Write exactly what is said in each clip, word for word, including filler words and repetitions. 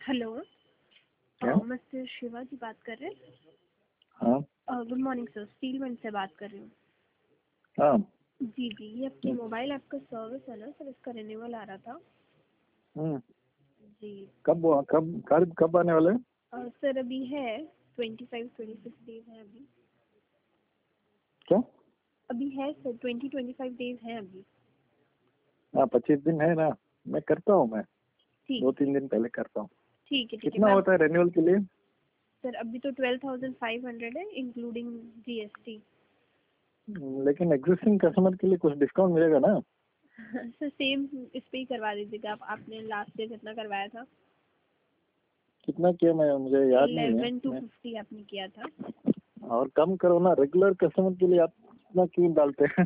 Hello. क्या? Mister Shiva ji बात कर रहे हैं? हाँ good morning sir, steel mill से बात कर रही हूँ। हाँ। जी जी, ये आपकी मोबाइल ऐप का सर्विस है ना सर, इसका रिन्यूअल आ रहा था। हम्म, जी। कब कब कब कब आने वाले हैं? अ, सर अभी है twenty five twenty six days है अभी। क्या? अभी है sir, twenty twenty five days हैं अभी। हाँ, पच्चीस दिन है ना। मैं करता हूँ, मैं ठीक दो तीन दिन पहले करता हूँ। ठीक है ठीक है कितना मैं होता है रेन्यूअल के लिए? सर अभी तो ट्वेल्व थाउजेंड फाइव हंड्रेड है इंक्लूडिंग जीएसटी। लेकिन एग्जिस्टिंग कस्टमर के लिए कुछ डिस्काउंट मिलेगा ना? सर सेम इस पे ही करवा दीजिएगा आप। आपने लास्ट ईयर कितना करवाया था? कितना किया मैं, मुझे याद नहीं है। इलेवन टू मैं फिफ्टी आपने किया था। और कम करो ना, रेगुलर कस्टमर के लिए आप इतना क्यों डालते हैं?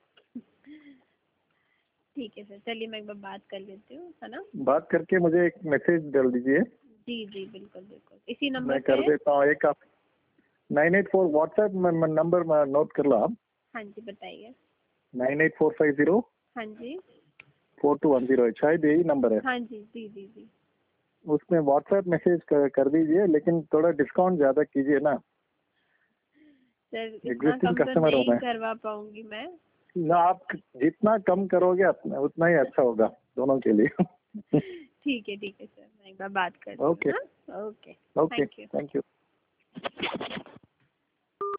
ठीक है सर, चलिए मैं एक बार बात कर लेती हूँ, है ना। बात करके मुझे एक मैसेज डाल दीजिए। जी जी बिल्कुल बिल्कुल, इसी नंबर मैं पे कर है। देता हूँ। एक आप nine eight four WhatsApp number note कर लो आप। हाँ जी बताइए। Nine eight four five zero हाँ जी। फोर टू वन जीरो शायद यही नंबर है। हाँ जी जी जी जी। उसमें व्हाट्सएप मैसेज कर, कर दीजिए, लेकिन थोड़ा डिस्काउंट ज्यादा कीजिए ना। सर इतना एग्जिस्टिंग कम तो कस्टमर हूँ नहीं मैं करवा पाऊंगी मैं। ना। आप जितना कम करोगे उतना उतना ही अच्छा होगा दोनों के लिए। ठीक है ठीक है सर, मैं एक बार बात करती हूँ। ओके हाँ okay. Okay, thank you. Thank you.